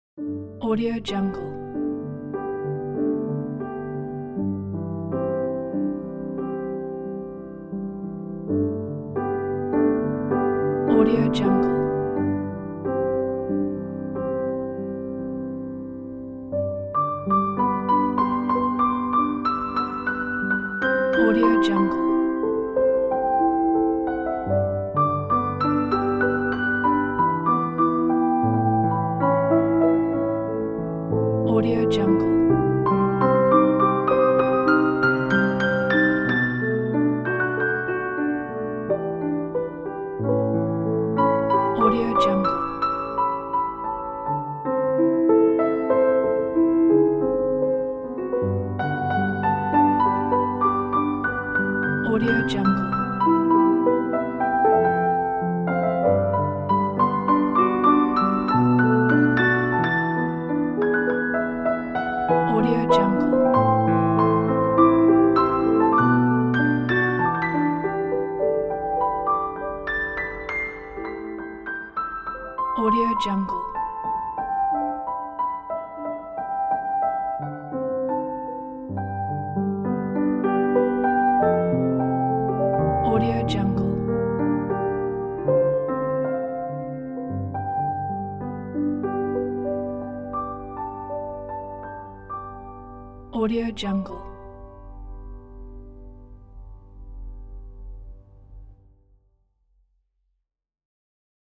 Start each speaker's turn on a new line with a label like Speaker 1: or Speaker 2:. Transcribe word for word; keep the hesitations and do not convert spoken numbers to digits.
Speaker 1: Audio Jungle. Audio Jungle. Audio Jungle. Audio Jungle. Audio Jungle. Audio Jungle. Audio Jungle. Audio Jungle. Audio Jungle. Audio Jungle.